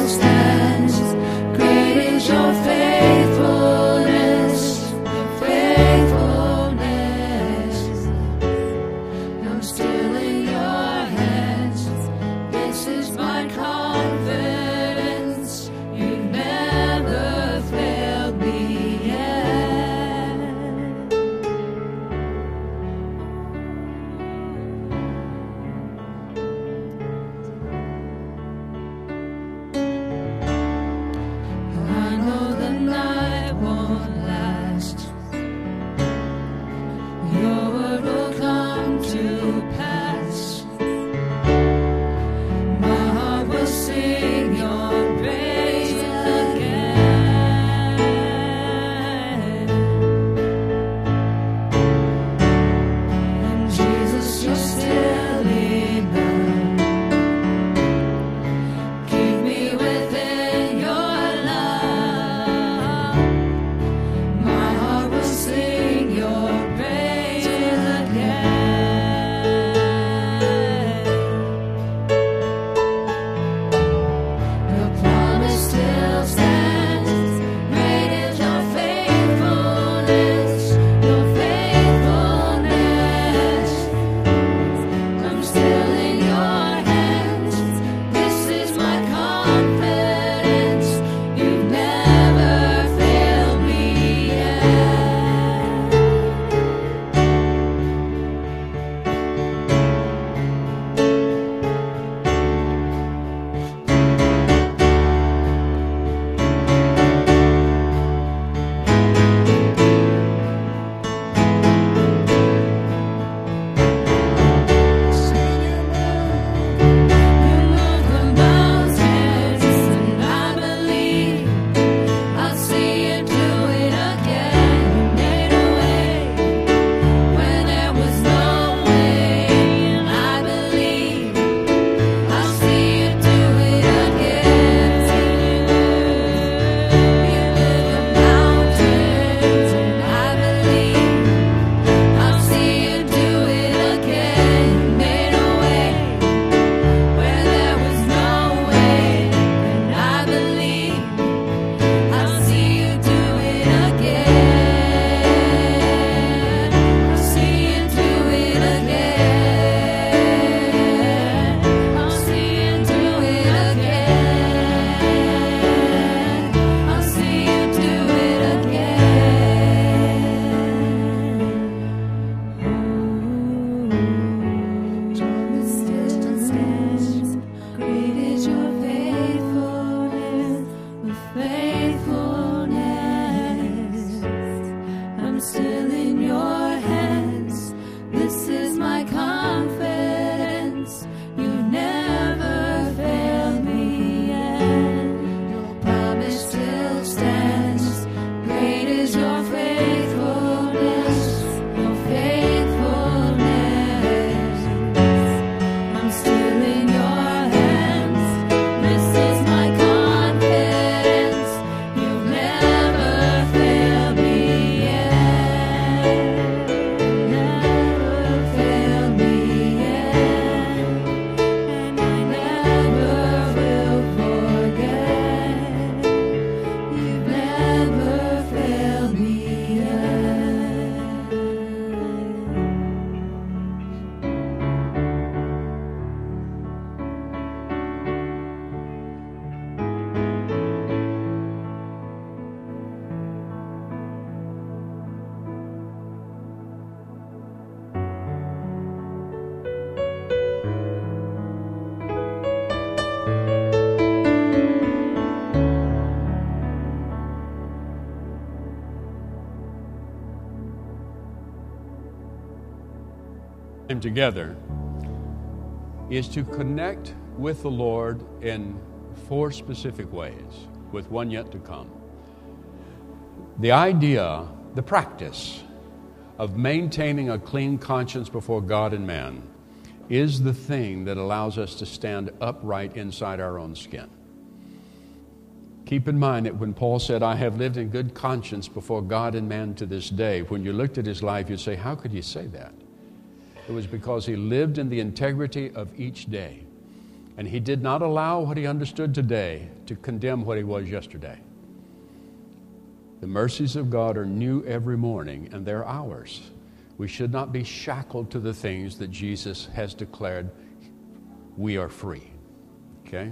time together is to connect with the Lord in four specific ways, with one yet to come. The idea, the practice of maintaining a clean conscience before God and man is the thing that allows us to stand upright inside our own skin. Keep in mind that when Paul said, I have lived in good conscience before God and man to this day, when you looked at his life, you'd say, how could he say that? It was because he lived in the integrity of each day. And he did not allow what he understood today to condemn what he was yesterday. The mercies of God are new every morning, and they're ours. We should not be shackled to the things that Jesus has declared we are free. Okay?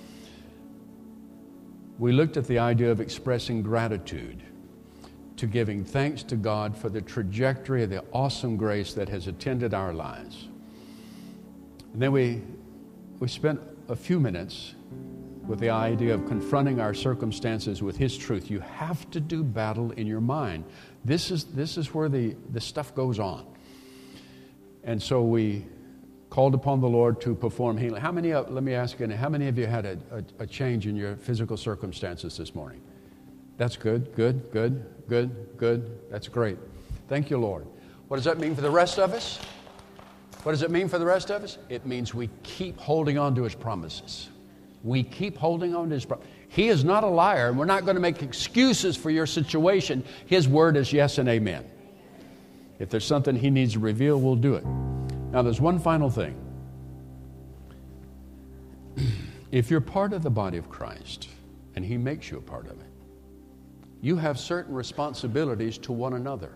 We looked at the idea of expressing gratitude, to giving thanks to God for the trajectory of the awesome grace that has attended our lives. And then we we spent a few minutes with the idea of confronting our circumstances with His truth. You have to do battle in your mind. This is this is where the, the stuff goes on. And so we called upon the Lord to perform healing. How many of, let me ask you, how many of you had a, a, a change in your physical circumstances this morning? That's good, good, good, good, good. That's great. Thank you, Lord. What does that mean for the rest of us? What does it mean for the rest of us? It means we keep holding on to His promises. We keep holding on to His promises. He is not a liar, and we're not going to make excuses for your situation. His word is yes and amen. If there's something He needs to reveal, we'll do it. Now, there's one final thing. If you're part of the body of Christ, and He makes you a part of it, you have certain responsibilities to one another.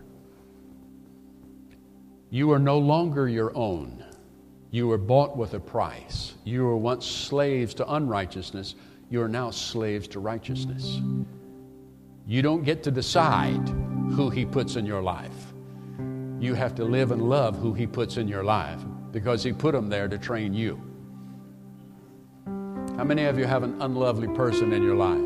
You are no longer your own. You were bought with a price. You were once slaves to unrighteousness. You are now slaves to righteousness. You don't get to decide who He puts in your life. You have to live and love who He puts in your life, because He put them there to train you. How many of you have an unlovely person in your life?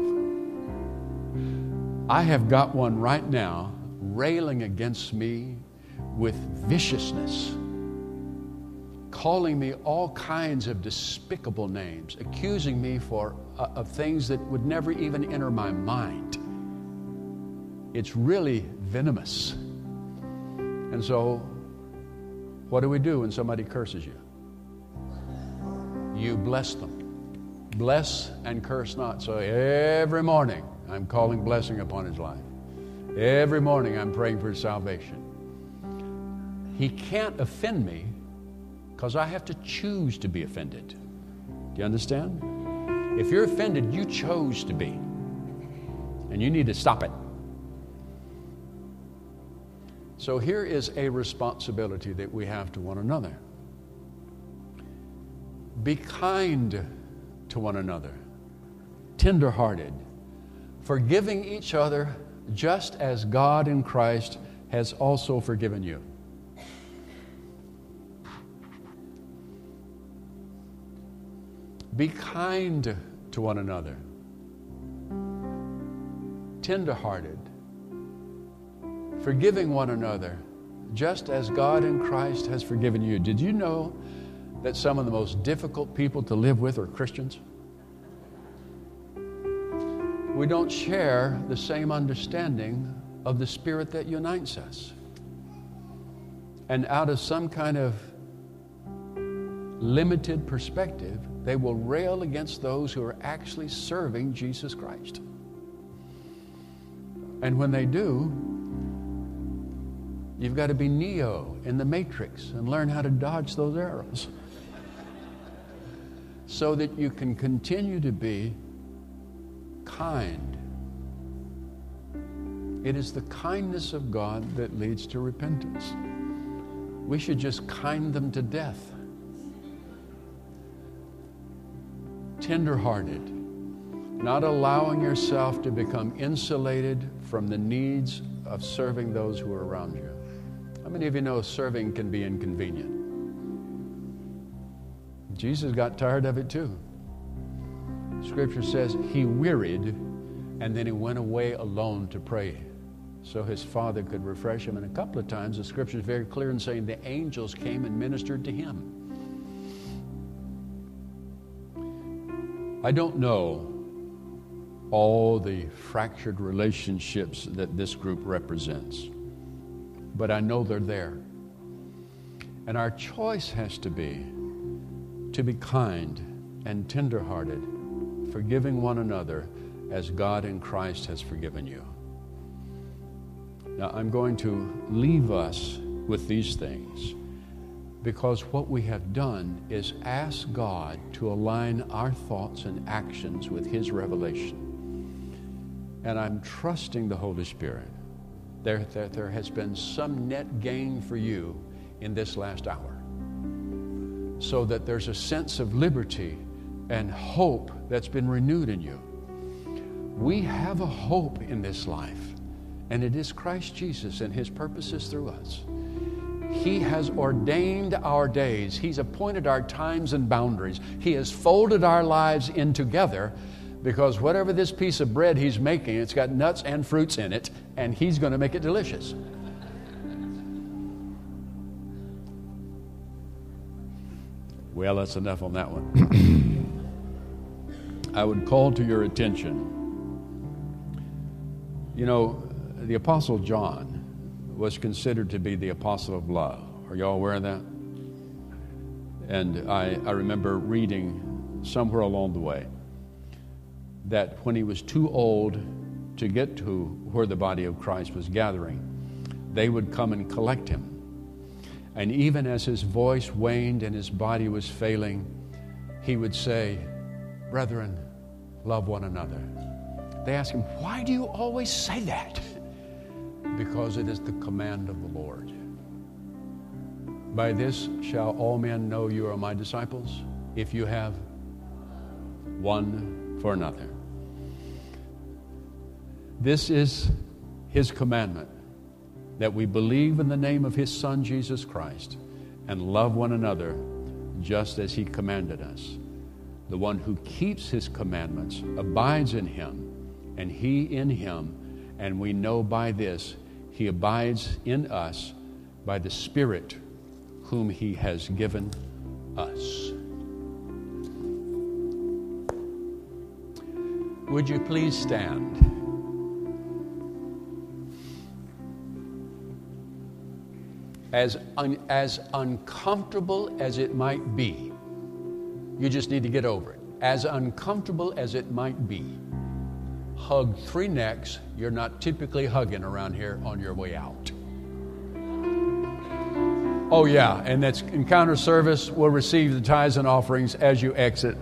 I have got one right now railing against me with viciousness, calling me all kinds of despicable names, accusing me for uh, of things that would never even enter my mind. It's really venomous. And so, what do we do when somebody curses you? You bless them. Bless and curse not. So every morning, I'm calling blessing upon his life. Every morning, I'm praying for his salvation. He can't offend me because I have to choose to be offended. Do you understand? If you're offended, you chose to be. And you need to stop it. So here is a responsibility that we have to one another. Be kind to one another, tender-hearted, forgiving each other just as God in Christ has also forgiven you. Be kind to one another, tender-hearted, forgiving one another, just as God in Christ has forgiven you. Did you know that some of the most difficult people to live with are Christians? We don't share the same understanding of the Spirit that unites us. And out of some kind of limited perspective, they will rail against those who are actually serving Jesus Christ. And when they do, you've got to be Neo in the Matrix and learn how to dodge those arrows so that you can continue to be kind. It is the kindness of God that leads to repentance. We should just kind them to death. Tender-hearted, not allowing yourself to become insulated from the needs of serving those who are around you. How many of you know serving can be inconvenient? Jesus got tired of it too. Scripture says he wearied and then he went away alone to pray so his father could refresh him. And a couple of times the scripture is very clear in saying the angels came and ministered to him. I don't know all the fractured relationships that this group represents, but I know they're there. And our choice has to be to be kind and tenderhearted, forgiving one another as God in Christ has forgiven you. Now, I'm going to leave us with these things because what we have done is ask God to align our thoughts and actions with His revelation. And I'm trusting the Holy Spirit that there, there has been some net gain for you in this last hour, so that there's a sense of liberty and hope that's been renewed in you. We have a hope in this life, and it is Christ Jesus and His purposes through us. He has ordained our days. He's appointed our times and boundaries. He has folded our lives in together, because whatever this piece of bread He's making, it's got nuts and fruits in it, and He's going to make it delicious. Well, that's enough on that one. I would call to your attention, you know, the Apostle John was considered to be the apostle of love. Are y'all aware of that? And I, I remember reading somewhere along the way that when he was too old to get to where the body of Christ was gathering, they would come and collect him. And even as his voice waned and his body was failing, he would say, "Brethren, love one another." They asked him, "Why do you always say that?" Because it is the command of the Lord. "By this shall all men know you are my disciples, if you have one for another." This is His commandment, that we believe in the name of His Son, Jesus Christ, and love one another just as He commanded us. The one who keeps His commandments abides in Him, and He in him, and we know by this He abides in us by the Spirit whom He has given us. Would you please stand? As, un, as uncomfortable as it might be, you just need to get over it. As uncomfortable as it might be, hug three necks you're not typically hugging around here on your way out. Oh yeah, and that's Encounter Service will receive the tithes and offerings as you exit.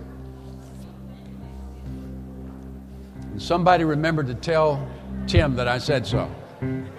And somebody remember to tell Tim that I said so.